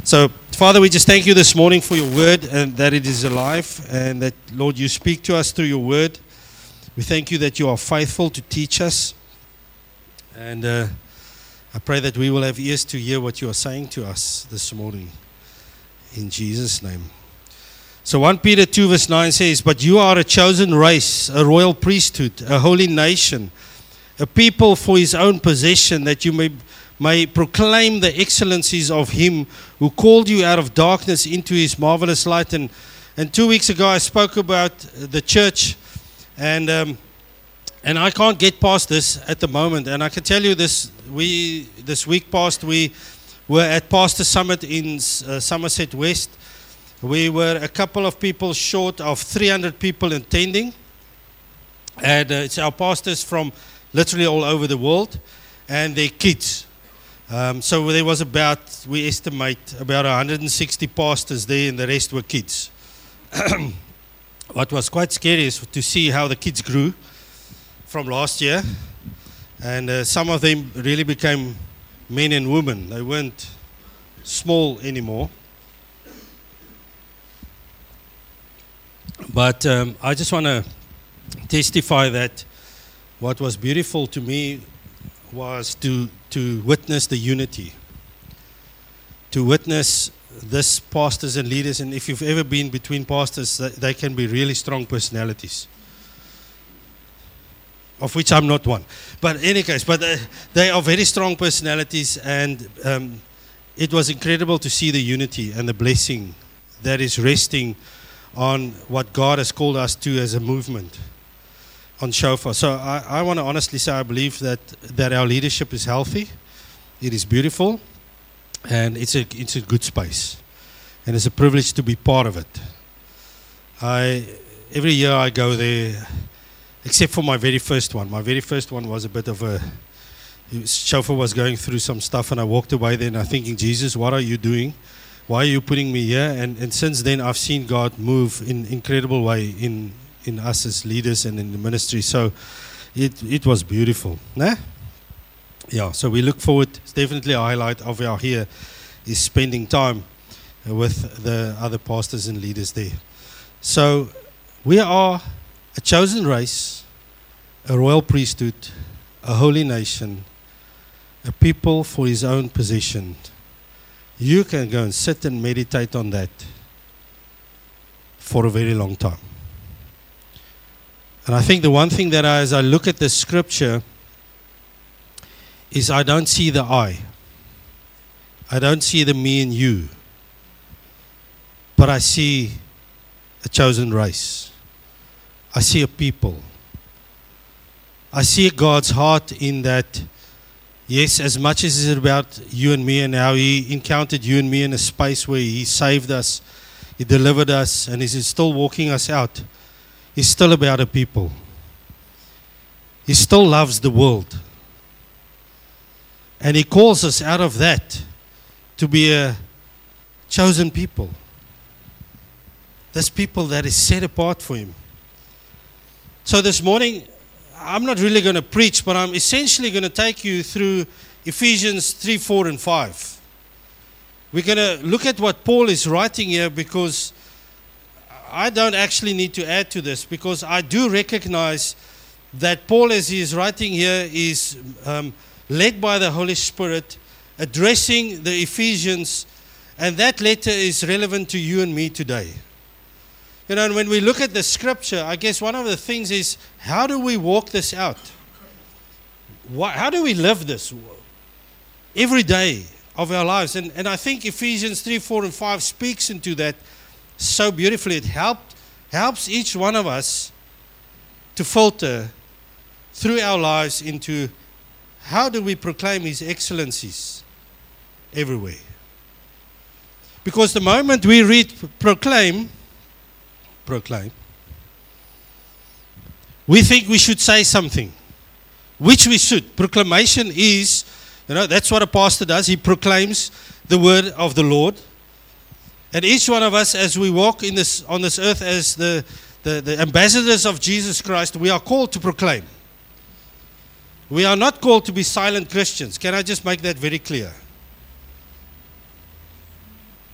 So, Father, we just thank you this morning for your word and that it is alive and that, Lord, you speak to us through your word. We thank you that you are faithful to teach us. And I pray that we will have ears to hear what you are saying to us this morning. In Jesus' name. So 1 Peter 2 verse 9 says, "But you are a chosen race, a royal priesthood, a holy nation, a people for his own possession, that you may proclaim the excellencies of him who called you out of darkness into his marvelous light." And 2 weeks ago I spoke about the church, and I can't get past this at the moment. And I can tell you this week past we were at Pastor Summit in Somerset West. We were a couple of people short of 300 people attending, and it's our pastors from literally all over the world and their kids. So there was we estimate about 160 pastors there, and the rest were kids. What was quite scary is to see how the kids grew from last year, and some of them really became men and women. They weren't small anymore. But I just want to testify that what was beautiful to me was to witness the unity, to witness this pastors and leaders. And if you've ever been between pastors, they can be really strong personalities, of which I'm not one. But in any case, they are very strong personalities, and it was incredible to see the unity and the blessing that is resting on what God has called us to as a movement on Shofar. So I want to honestly say I believe that our leadership is healthy, it is beautiful, and it's a good space, and it's a privilege to be part of it. Every year I go there, except for my very first one. My very first one was a bit of Shofar was going through some stuff, and I walked away there and I'm thinking, Jesus, what are you doing? Why are you putting me here? And since then I've seen God move in incredible way in us as leaders and in the ministry. So it was beautiful. Nah? Yeah, so we look forward. It's definitely a highlight of our here is spending time with the other pastors and leaders there. So we are a chosen race, a royal priesthood, a holy nation, a people for his own possession. You can go and sit and meditate on that for a very long time. And I think the one thing that as I look at the scripture is I don't see the I. I don't see the me and you. But I see a chosen race. I see a people. I see God's heart in that. Yes, as much as it's about you and me and how he encountered you and me in a space where he saved us, he delivered us, and he's still walking us out, he's still about a people. He still loves the world. And he calls us out of that to be a chosen people. This people that is set apart for him. So this morning, I'm not really going to preach, but I'm essentially going to take you through Ephesians 3, 4, and 5. We're going to look at what Paul is writing here, because I don't actually need to add to this, because I do recognize that Paul, as he is writing here, is led by the Holy Spirit, addressing the Ephesians, and that letter is relevant to you and me today. You know, and when we look at the scripture, I guess one of the things is, how do we walk this out? How do we live this every day of our lives? And I think Ephesians 3, 4, and 5 speaks into that so beautifully. It helps each one of us to filter through our lives into how do we proclaim his excellencies everywhere. Because the moment we read proclaim, we think we should say something, which we should. Proclamation is, that's what a pastor does. He proclaims the word of the Lord. And each one of us, as we walk on this earth as the ambassadors of Jesus Christ, we are called to proclaim. We are not called to be silent Christians. Can I just make that very clear?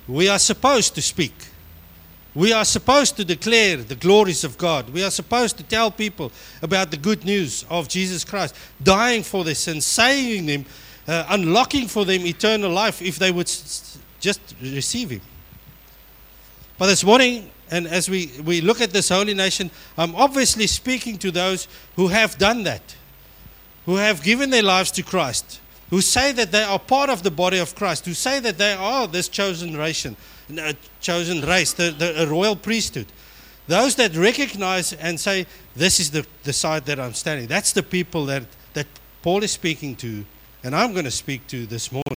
we are supposed to speak. We are supposed to declare the glories of God. We are supposed to tell people about the good news of Jesus Christ, dying for their sins, saving them, unlocking for them eternal life if they would just receive Him. But this morning, and as we look at this holy nation, I'm obviously speaking to those who have done that, who have given their lives to Christ, who say that they are part of the body of Christ, who say that they are this chosen race, the royal priesthood. Those that recognize and say, this is the side that I'm standing. That's the people that Paul is speaking to, and I'm going to speak to this morning.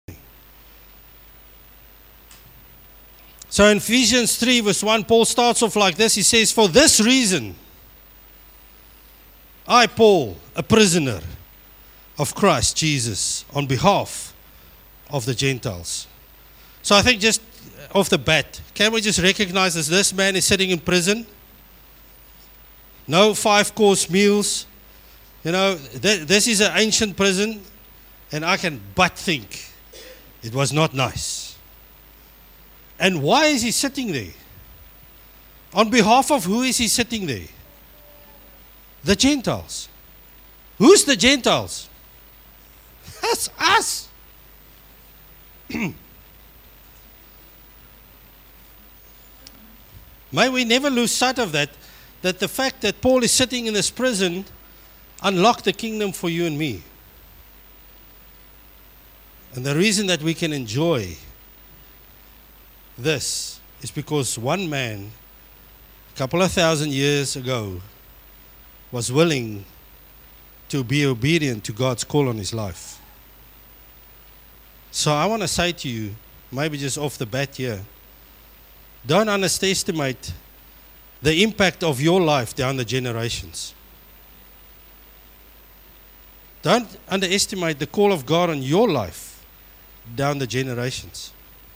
So in Ephesians 3 verse 1, Paul starts off like this. He says, for this reason, I, Paul, a prisoner of Christ Jesus, on behalf of the Gentiles. So I think just off the bat, can we just recognize that this man is sitting in prison? No 5-course meals. You know, this is an ancient prison, and I can but think it was not nice. And why is he sitting there? On behalf of who is he sitting there? The Gentiles. Who's the Gentiles? That's us. May we never lose sight of that the fact that Paul is sitting in this prison unlocked the kingdom for you and me. And the reason that we can enjoy this is because one man, a couple of thousand years ago, was willing to be obedient to God's call on his life. So I want to say to you, maybe just off the bat here, don't underestimate the impact of your life down the generations. Don't underestimate the call of God on your life down the generations.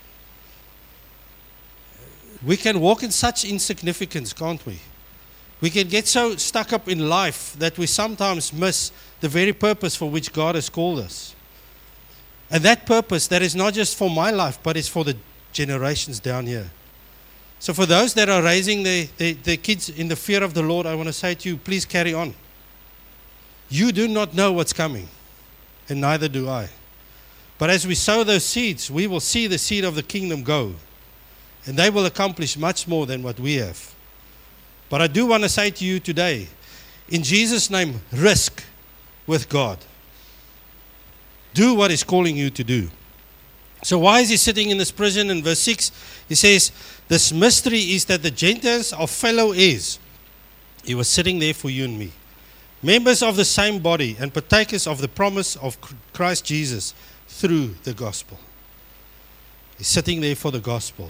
We can walk in such insignificance, can't we? We can get so stuck up in life that we sometimes miss the very purpose for which God has called us. And that purpose, that is not just for my life, but it's for the generations down here. So for those that are raising their kids in the fear of the Lord, I want to say to you, please carry on. You do not know what's coming, and neither do I. But as we sow those seeds, we will see the seed of the kingdom go. And they will accomplish much more than what we have. But I do want to say to you today, in Jesus' name, risk with God. Do what He's calling you to do. So why is he sitting in this prison? In verse 6, he says, this mystery is that the Gentiles are fellow heirs. He was sitting there for you and me. Members of the same body and partakers of the promise of Christ Jesus through the gospel. He's sitting there for the gospel.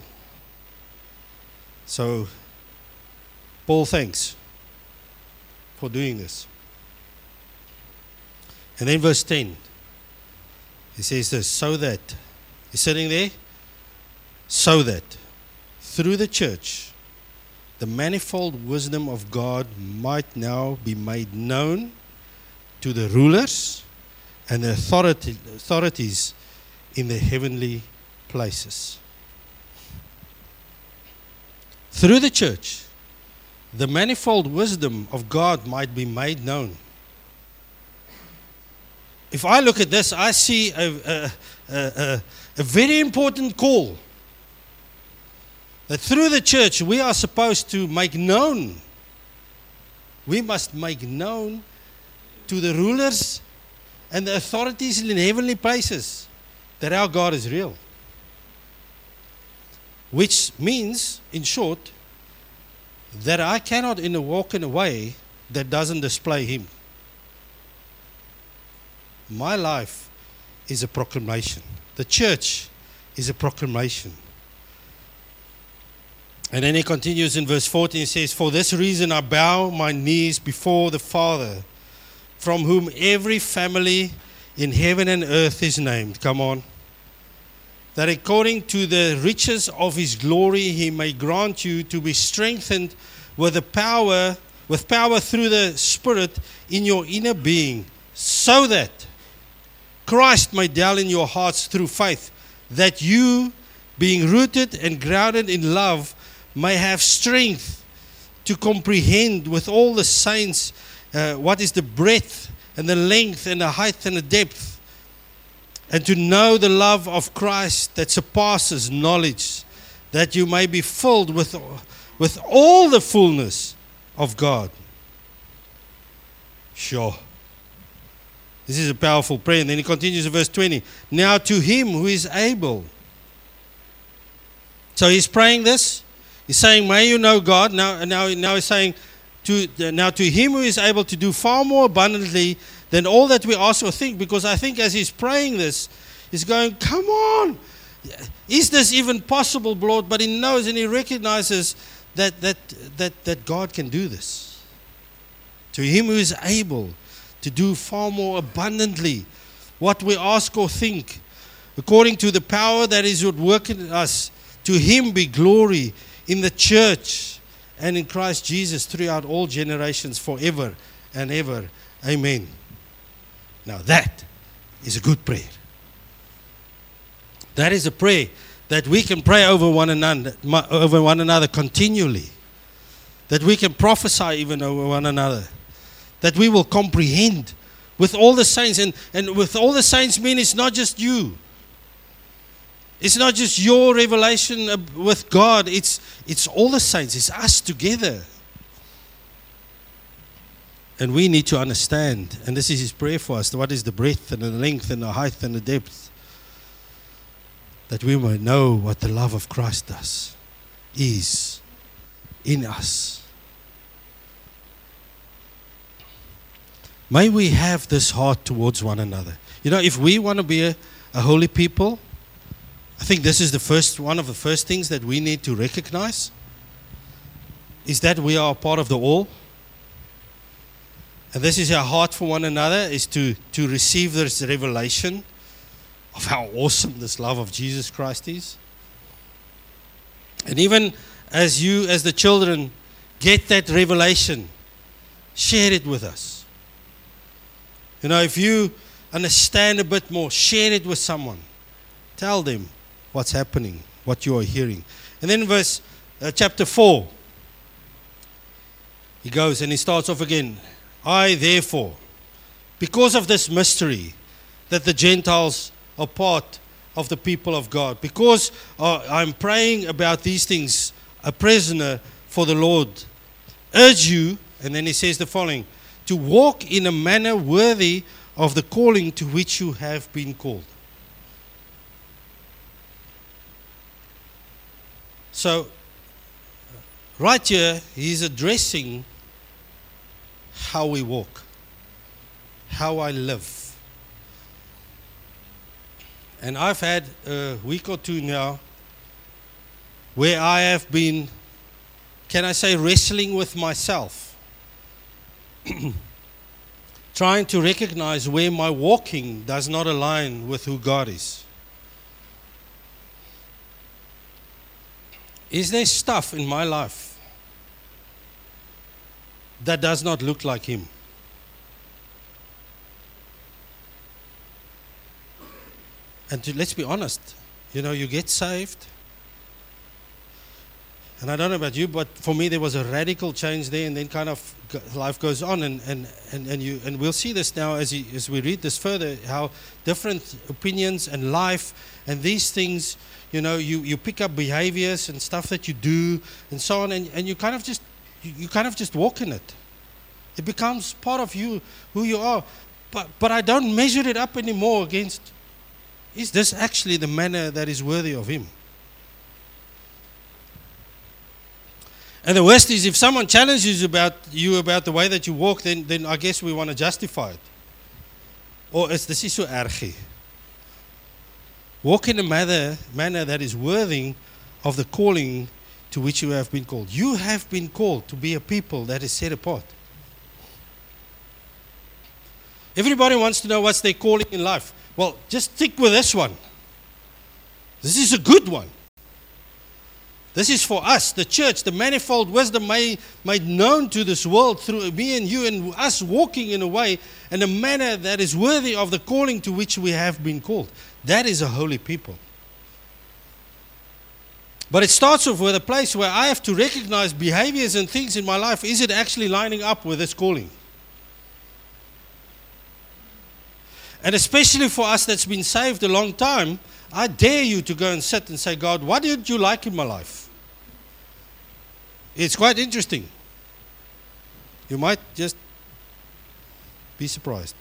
So, Paul thanks for doing this. And then verse 10, he says this, so that, he's sitting there, so that through the church, the manifold wisdom of God might now be made known to the rulers and the authorities in the heavenly places. Through the church, the manifold wisdom of God might be made known. If I look at this, I see a very important call. That through the church, we are supposed to make known. We must make known to the rulers and the authorities in heavenly places that our God is real. Which means, in short, that I cannot walk in a way that doesn't display Him. My life is a proclamation. The church is a proclamation. And then he continues in verse 14, he says, for this reason I bow my knees before the Father, from whom every family in heaven and earth is named. Come on. That according to the riches of His glory, He may grant you to be strengthened with power through the Spirit in your inner being, so that Christ may dwell in your hearts through faith, that you, being rooted and grounded in love, may have strength to comprehend with all the saints what is the breadth and the length and the height and the depth, and to know the love of Christ that surpasses knowledge, that you may be filled with all the fullness of God. Sure. This is a powerful prayer. And then he continues in verse 20. Now to him who is able. So he's praying this. He's saying, may you know God. Now he's saying, now to him who is able to do far more abundantly than all that we ask or think. Because I think as he's praying this, he's going, come on. Is this even possible, Lord? But he knows and he recognizes that God can do this. To him who is able to do far more abundantly what we ask or think, according to the power that is at work in us, to him be glory in the church and in Christ Jesus throughout all generations, forever and ever. Amen. Now that is a good prayer. That is a prayer that we can pray over one another continually. That we can prophesy even over one another. That we will comprehend with all the saints. And with all the saints mean it's not just you. It's not just your revelation with God. It's all the saints. It's us together. And we need to understand, and this is his prayer for us, what is the breadth and the length and the height and the depth. That we might know what the love of Christ is in us. May we have this heart towards one another. You know, if we want to be a holy people, I think this is one of the first things that we need to recognize, is that we are a part of the all. And this is our heart for one another, is to receive this revelation of how awesome this love of Jesus Christ is. And even as you, as the children, get that revelation, share it with us. You know, if you understand a bit more, share it with someone. Tell them what's happening, what you are hearing. And then verse chapter 4, he goes and he starts off again. I therefore, because of this mystery, that the Gentiles are part of the people of God, because I'm praying about these things, a prisoner for the Lord, urge you, and then he says the following, to walk in a manner worthy of the calling to which you have been called. So, right here, he's addressing how we walk, how I live. And I've had a week or two now where I have been, can I say, wrestling with myself. Trying to recognize where my walking does not align with who God is. Is there stuff in my life that does not look like him? And let's be honest, you know, you get saved. And I don't know about you, but for me there was a radical change there, and then kind of life goes on, and we'll see this now as we read this further, how different opinions and life and these things, you know, you pick up behaviors and stuff that you do and so on, and you kind of just walk in it. It becomes part of you, who you are. But I don't measure it up anymore against, is this actually the manner that is worthy of him? And the worst is if someone challenges about the way that you walk, then I guess we want to justify it. Or it's this is so erg. Walk in a manner that is worthy of the calling to which you have been called. You have been called to be a people that is set apart. Everybody wants to know what's their calling in life. Well, just stick with this one. This is a good one. This is for us, the church, the manifold wisdom made known to this world through me and you, and us walking in a way and a manner that is worthy of the calling to which we have been called. That is a holy people. But it starts off with a place where I have to recognize behaviors and things in my life. Is it actually lining up with this calling? And especially for us that's been saved a long time, I dare you to go and sit and say, God, what did you like in my life? It's quite interesting. You might just be surprised.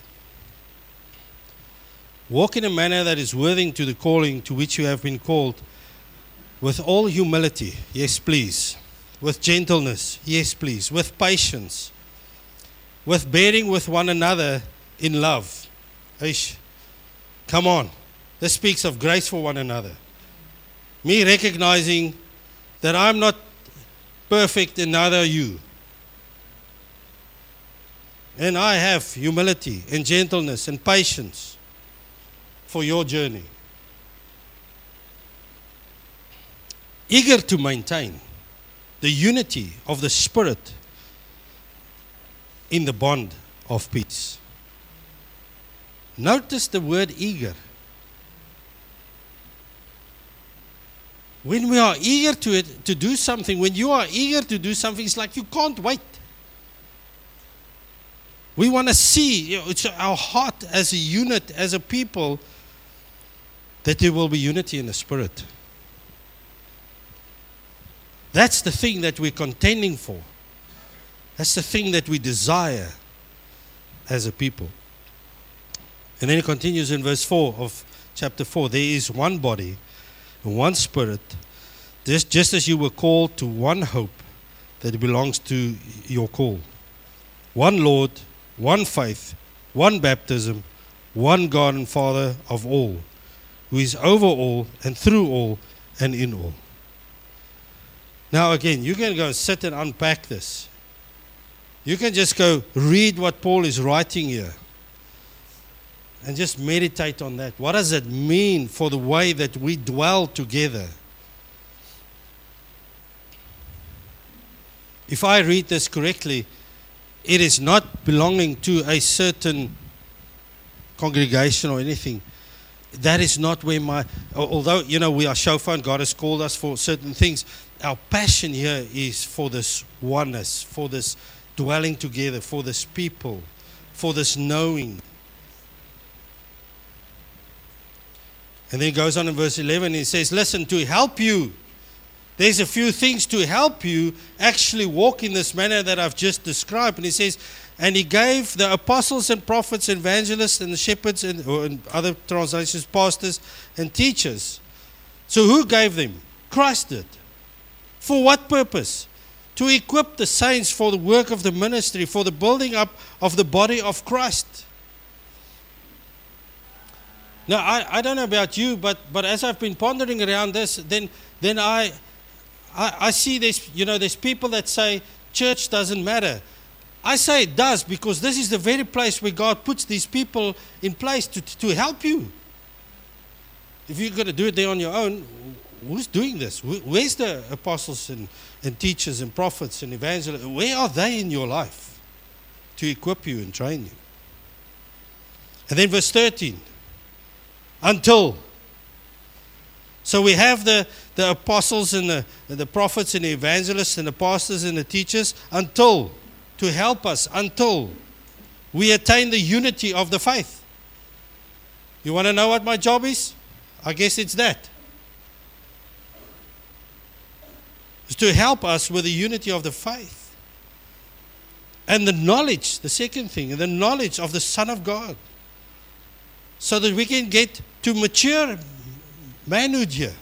Walk in a manner that is worthy to the calling to which you have been called, with all humility, yes please, with gentleness, yes please, with patience, with bearing with one another in love. Eish, come on, this speaks of grace for one another. Me recognizing that I'm not perfect and neither are you. And I have humility and gentleness and patience for your journey. Eager to maintain the unity of the Spirit in the bond of peace. Notice the word eager. When we are eager to do something, when you are eager to do something, it's like you can't wait. We want to see, it's our heart as a unit, as a people, that there will be unity in the Spirit. That's the thing that we're contending for. That's the thing that we desire as a people. And then it continues in verse 4 of chapter 4. There is one body, one Spirit, just as you were called to one hope that belongs to your call. One Lord, one faith, one baptism, one God and Father of all, who is over all and through all and in all. Now again, you can go and sit and unpack this. You can just go read what Paul is writing here and just meditate on that. What does it mean for the way that we dwell together? If I read this correctly, it is not belonging to a certain congregation or anything. That is not where although, we are shofar and God has called us for certain things, our passion here is for this oneness, for this dwelling together, for this people, for this knowing. And then it goes on in verse 11, he says, listen, to help you, there's a few things to help you actually walk in this manner that I've just described. And he says, and he gave the apostles and prophets, evangelists and the shepherds, or in other translations, pastors and teachers. So who gave them? Christ did. For what purpose? To equip the saints for the work of the ministry, for the building up of the body of Christ. Now, I don't know about you, but as I've been pondering around this, then I see there's people that say church doesn't matter. I say it does, because this is the very place where God puts these people in place to help you. If you're going to do it there on your own, who's doing this? Where's the apostles and teachers and prophets and evangelists? Where are they in your life to equip you and train you? And then verse 13. Until. So we have the apostles and the prophets and the evangelists and the pastors and the teachers until, to help us, until we attain the unity of the faith. You want to know what my job is? I guess it's that. It's to help us with the unity of the faith. And the knowledge, the second thing, the knowledge of the Son of God. So that we can get to mature manhood here.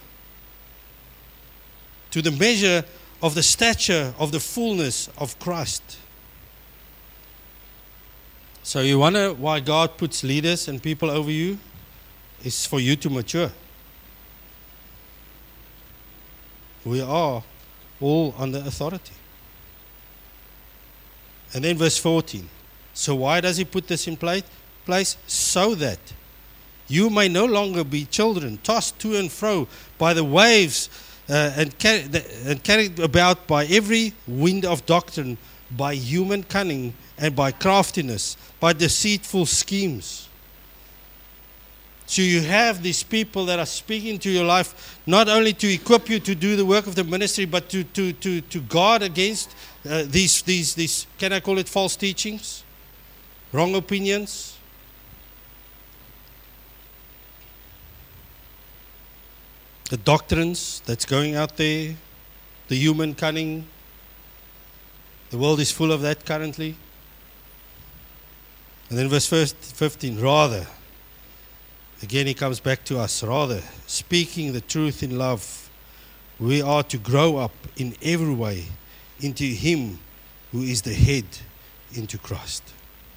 To the measure of the stature of the fullness of Christ. So you wonder why God puts leaders and people over you? It's for you to mature. We are all under authority. And then verse 14. So why does he put this in place? So that you may no longer be children, tossed to and fro by the waves and carried about by every wind of doctrine, by human cunning and by craftiness, by deceitful schemes. So you have these people that are speaking to your life, not only to equip you to do the work of the ministry, but to guard against these, can I call it false teachings? Wrong opinions? The doctrines that's going out there, the human cunning. The world is full of that currently. And then verse 15, rather, again he comes back to us, rather, speaking the truth in love, we are to grow up in every way into Him who is the head, into Christ.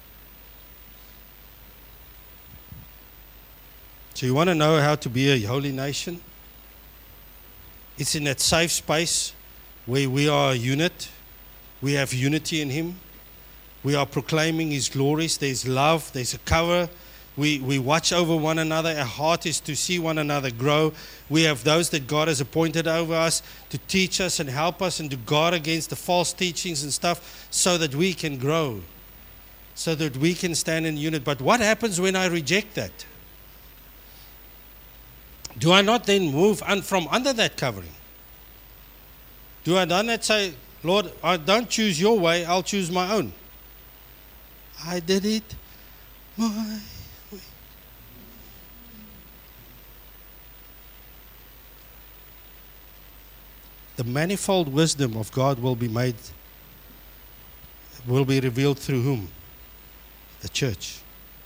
So you want to know how to be a holy nation? It's in that safe space where we are a unit. We have unity in Him. We are proclaiming His glories. There's love. There's a cover. We watch over one another. Our heart is to see one another grow. We have those that God has appointed over us to teach us and help us and to guard against the false teachings and stuff so that we can grow, so that we can stand in unity. But what happens when I reject that? Do I not then move from under that covering? Do I not say, Lord, I don't choose your way, I'll choose my own? I did it my way. The manifold wisdom of God will be revealed through whom? The church.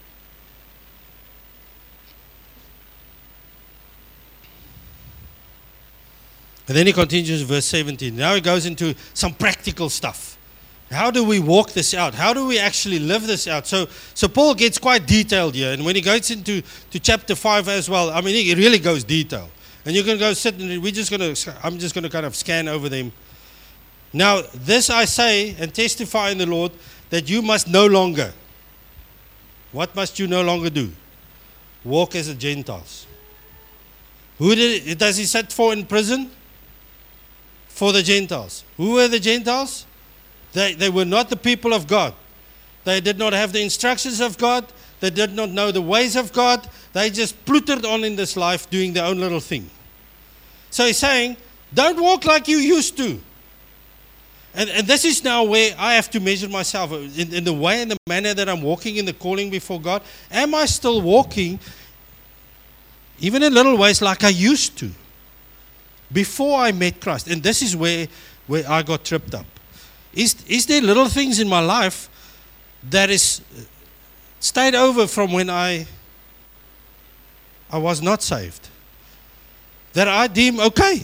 And then he continues verse 17. Now he goes into some practical stuff. How do we walk this out? How do we actually live this out? So Paul gets quite detailed here. And when he goes into chapter 5 as well, I mean, he really goes detailed. And you can go sit and I'm just going to kind of scan over them. Now, this I say and testify in the Lord that you must no longer. What must you no longer do? Walk as the Gentiles. Who does he set for in prison? For the Gentiles. Who were the Gentiles? They were not the people of God. They did not have the instructions of God. They did not know the ways of God. They just pluttered on in this life doing their own little thing. So he's saying, don't walk like you used to. And this is now where I have to measure myself in the way and the manner that I'm walking in the calling before God. Am I still walking, even in little ways, like I used to before I met Christ? And this is where I got tripped up. Is there little things in my life that is stayed over from when I was not saved, that I deem okay?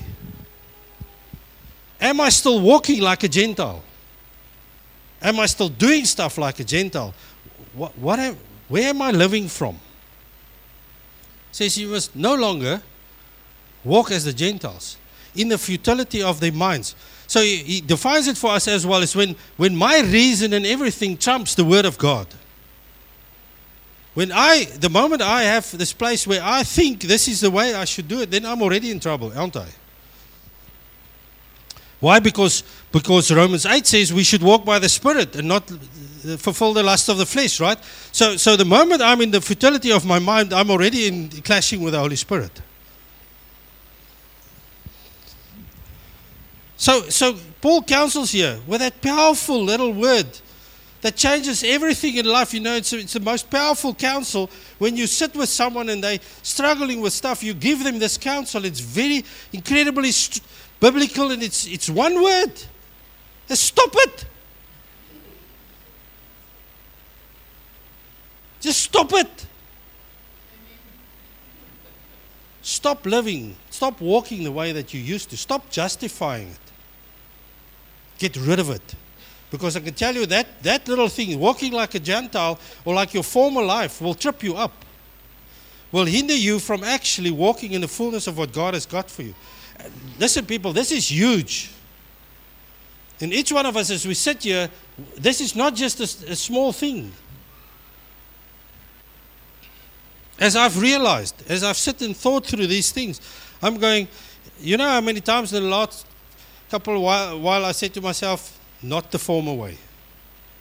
Am I still walking like a Gentile? Am I still doing stuff like a Gentile? Where am I living from? It says you must no longer walk as the Gentiles in the futility of their minds. So he defines it for us as well as when my reason and everything trumps the word of God. The moment I have this place where I think this is the way I should do it, then I'm already in trouble, aren't I? Why? Because Romans 8 says we should walk by the Spirit and not fulfill the lust of the flesh, right? So the moment I'm in the futility of my mind, I'm already clashing with the Holy Spirit. So Paul counsels here with that powerful little word that changes everything in life. You know, it's the most powerful counsel. When you sit with someone and they're struggling with stuff, you give them this counsel. It's very incredibly biblical, and it's one word. Stop it. Just stop it. Stop living. Stop walking the way that you used to. Stop justifying it. Get rid of it. Because I can tell you that little thing, walking like a Gentile or like your former life, will trip you up. Will hinder you from actually walking in the fullness of what God has got for you. Listen, people, this is huge. And each one of us, as we sit here, this is not just a small thing. As I've realized, as I've sit and thought through these things, I'm going, you know how many times in the last couple of while I said to myself, not the former way.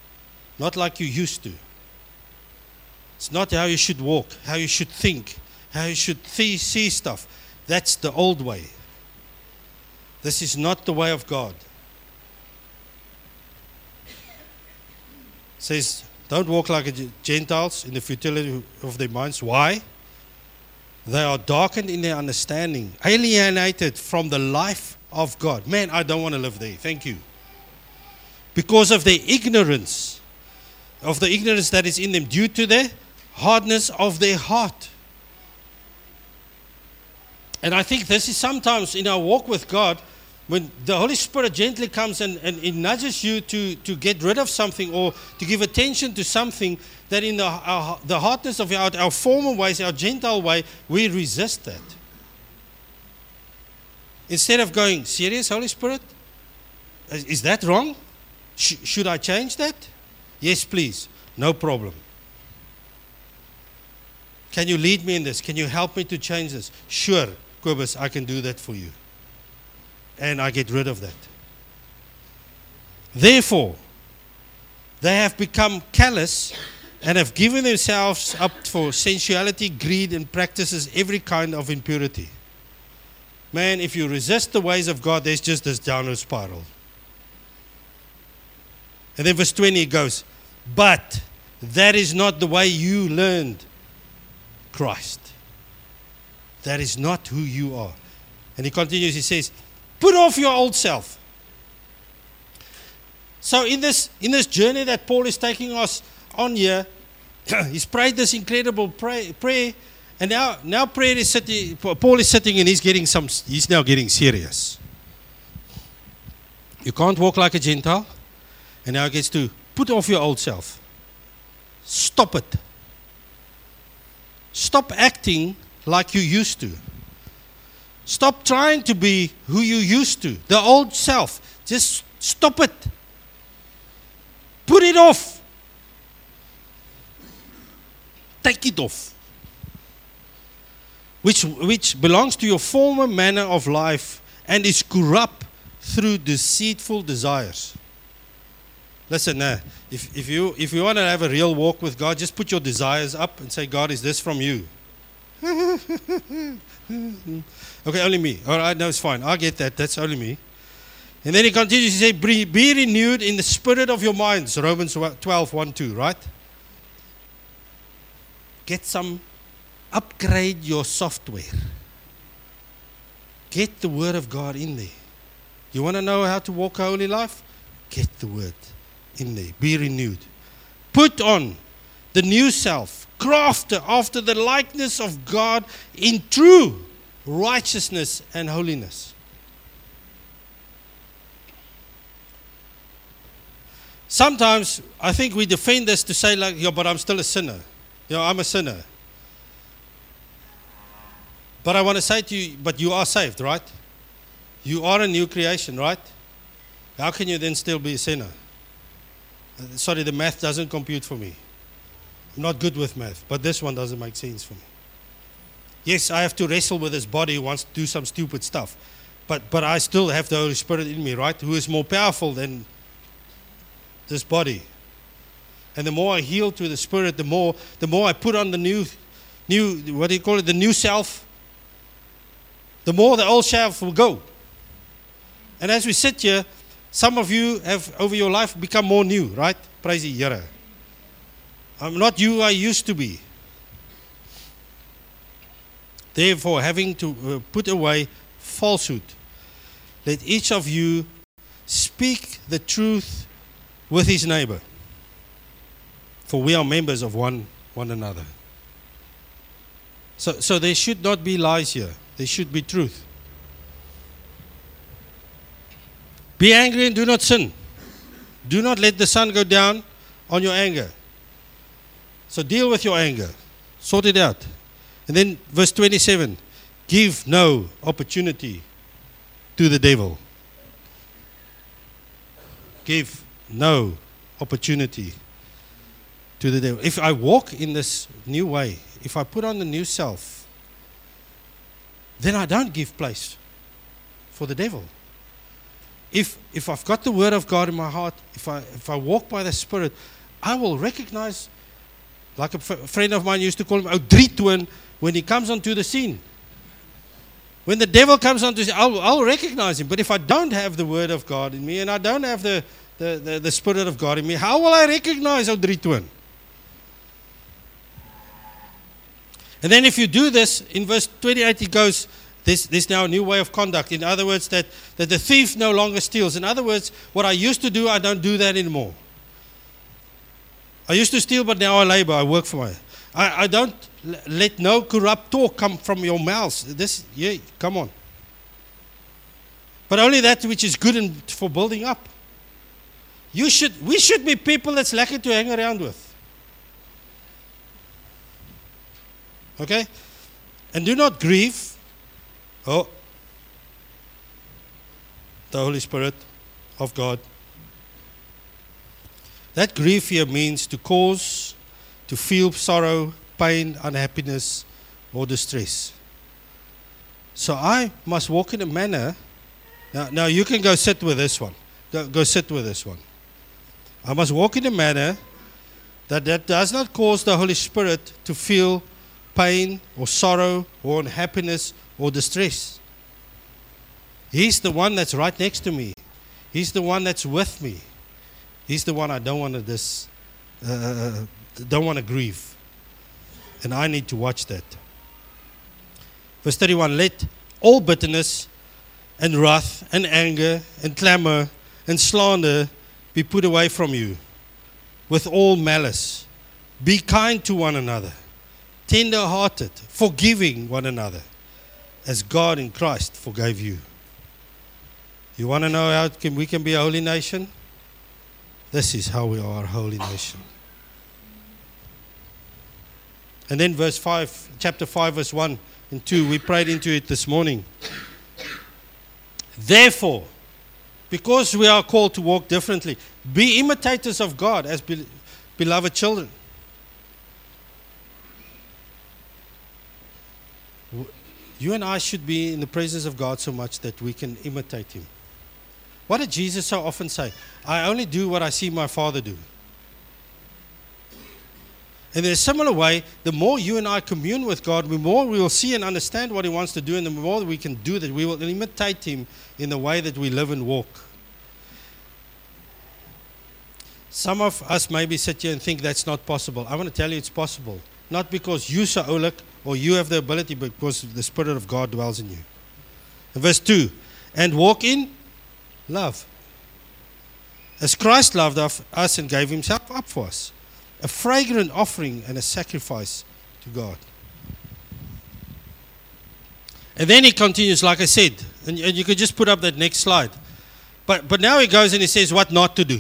Not like you used to. It's not how you should walk, how you should think, how you should see stuff. That's the old way. This is not the way of God. It says, don't walk like Gentiles in the futility of their minds. Why? They are darkened in their understanding, alienated from the life of God. Man, I don't want to live there. Thank you. Because of their ignorance, that is in them, due to the hardness of their heart. And I think this is sometimes in our walk with God, when the Holy Spirit gently comes and it nudges you to get rid of something or to give attention to something, that in the hardness of our former ways, our Gentile way, we resist that. Instead of going, serious, Holy Spirit? Is that wrong? Should I change that? Yes, please. No problem. Can you lead me in this? Can you help me to change this? Sure, Kobus, I can do that for you. And I get rid of that. Therefore, they have become callous and have given themselves up for sensuality, greed, and practices every kind of impurity. Man, if you resist the ways of God, there's just this downward spiral. And then verse 20 goes, but that is not the way you learned Christ. That is not who you are. And he continues, he says, put off your old self. So in this journey that Paul is taking us on here, he's prayed this incredible prayer, and now prayer is sitting. Paul is sitting and he's now getting serious. You can't walk like a Gentile, and now he gets to put off your old self. Stop it. Stop acting like you used to. Stop trying to be who you used to. The old self. Just stop it. Put it off. Take it off. Which belongs to your former manner of life and is corrupt through deceitful desires. Listen, if you want to have a real walk with God, just put your desires up and say, God, is this from you? Okay, only me. All right, no, it's fine. I get that. That's only me. And then he continues to say, be renewed in the spirit of your minds. Romans 12, 1, 2, right? Upgrade your software. Get the word of God in there. You want to know how to walk a holy life? Get the word in there. Be renewed. Put on the new self, crafted after the likeness of God in true righteousness and holiness. Sometimes I think we defend this to say like, yeah, but I'm still a sinner. Yeah, I'm a sinner. But I want to say to you, but you are saved, right? You are a new creation, right? How can you then still be a sinner? Sorry, the math doesn't compute for me. I'm not good with math, but this one doesn't make sense for me. Yes, I have to wrestle with this body who wants to do some stupid stuff. But I still have the Holy Spirit in me, right? Who is more powerful than this body. And the more I yield to the Spirit, the more I put on the new, what do you call it, the new self, the more the old self will go. And as we sit here, some of you have, over your life, become more new, right? Praise the Here. I'm not you I used to be. Therefore, having to put away falsehood, let each of you speak the truth with his neighbor, for we are members of one another. So there should not be lies here. There should be truth. Be angry and do not sin. Do not let the sun go down on your anger. So deal with your anger. Sort it out. And then verse 27. Give no opportunity to the devil. Give no opportunity to the devil. If I walk in this new way, if I put on the new self, then I don't give place for the devil. If I've got the word of God in my heart, if I walk by the Spirit, I will recognize, like a friend of mine used to call him, ou drie toon, when he comes onto the scene. When the devil comes onto the scene, I'll recognize him. But if I don't have the word of God in me and I don't have the Spirit of God in me, how will I recognize our drie twin? And then if you do this, in verse 28 he goes, there's now a new way of conduct. In other words, that the thief no longer steals. In other words, what I used to do, I don't do that anymore. I used to steal, but now I labor, I work for I don't let no corrupt talk come from your mouths. Come on. But only that which is good and for building up. We should be people that's lucky to hang around with. Okay? And do not grieve. The Holy Spirit of God. That grief here means to cause, to feel sorrow, pain, unhappiness, or distress. So I must walk in a manner. Now you can go sit with this one. Go sit with this one. I must walk in a manner that does not cause the Holy Spirit to feel pain or sorrow or unhappiness or distress. He's the one that's right next to me. He's the one that's with me. He's the one I don't want to grieve. And I need to watch that. Verse 31, let all bitterness and wrath and anger and clamor and slander be put away from you with all malice. Be kind to one another, tender-hearted, forgiving one another, as God in Christ forgave you. You want to know how we can be a holy nation? This is how we are a holy nation. And then chapter 5, verse 1 and 2, we prayed into it this morning. Therefore, because we are called to walk differently, be imitators of God as beloved children. You and I should be in the presence of God so much that we can imitate Him. What did Jesus so often say? I only do what I see my Father do. And in a similar way, the more you and I commune with God, the more we will see and understand what He wants to do, and the more that we can do that, we will imitate Him in the way that we live and walk. Some of us maybe sit here and think that's not possible. I want to tell you it's possible. Not because you so oulik or you have the ability, but because the Spirit of God dwells in you. And verse 2, and walk in love. As Christ loved us and gave Himself up for us. A fragrant offering and a sacrifice to God. And then he continues, like I said, and you could just put up that next slide. But now he goes and he says what not to do.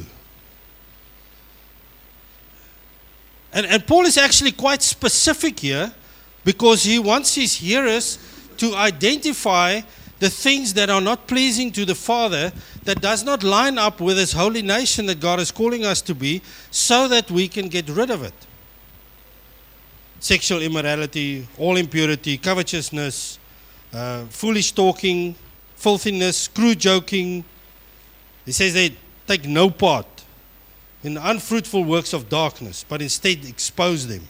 And Paul is actually quite specific here because he wants his hearers to identify the things that are not pleasing to the Father, that does not line up with His holy nation that God is calling us to be, so that we can get rid of it. Sexual immorality, all impurity, covetousness, foolish talking, filthiness, crude joking. He says they take no part in the unfruitful works of darkness, but instead expose them.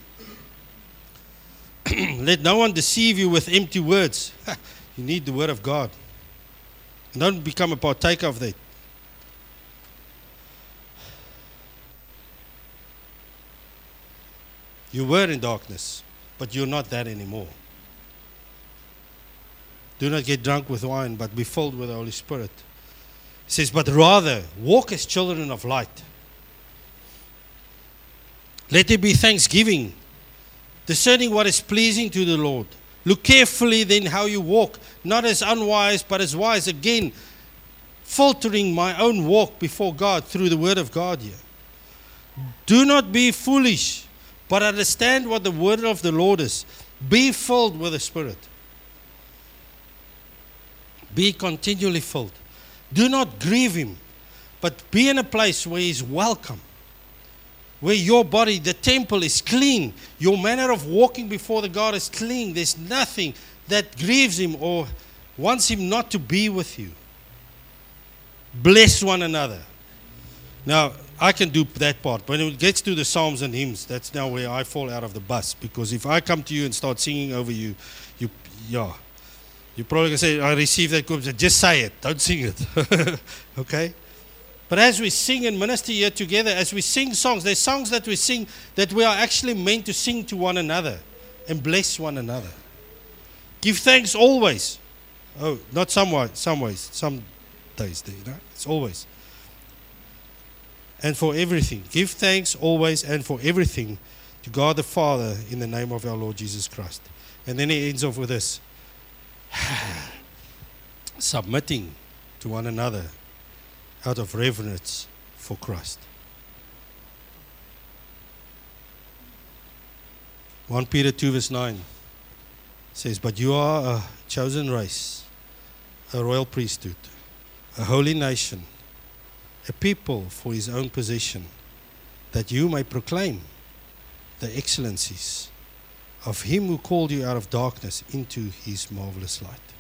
Let no one deceive you with empty words. You need the Word of God. And don't become a partaker of that. You were in darkness, but you're not that anymore. Do not get drunk with wine, but be filled with the Holy Spirit. He says, but rather walk as children of light. Let there be thanksgiving, discerning what is pleasing to the Lord. Look carefully then how you walk, not as unwise, but as wise. Again, filtering my own walk before God through the Word of God here. Do not be foolish, but understand what the Word of the Lord is. Be filled with the Spirit. Be continually filled. Do not grieve Him, but be in a place where He's welcome. Where your body, the temple, is clean. Your manner of walking before the God is clean. There's nothing that grieves Him or wants Him not to be with you. Bless one another. Now, I can do that part. When it gets to the psalms and hymns, that's now where I fall out of the bus. Because if I come to you and start singing over you, you're probably going to say, I received that good. Just say it. Don't sing it. Okay? But as we sing and minister here together, as we sing songs, there's songs that we sing that we are actually meant to sing to one another and bless one another. Give thanks always. Oh, not some ways, some days, it's always. And for everything. Give thanks always and for everything to God the Father in the name of our Lord Jesus Christ. And then he ends off with this. Submitting to one another out of reverence for Christ. 1 Peter 2 verse 9 says, but you are a chosen race, a royal priesthood, a holy nation, a people for his own possession, that you may proclaim the excellencies of him who called you out of darkness into his marvelous light.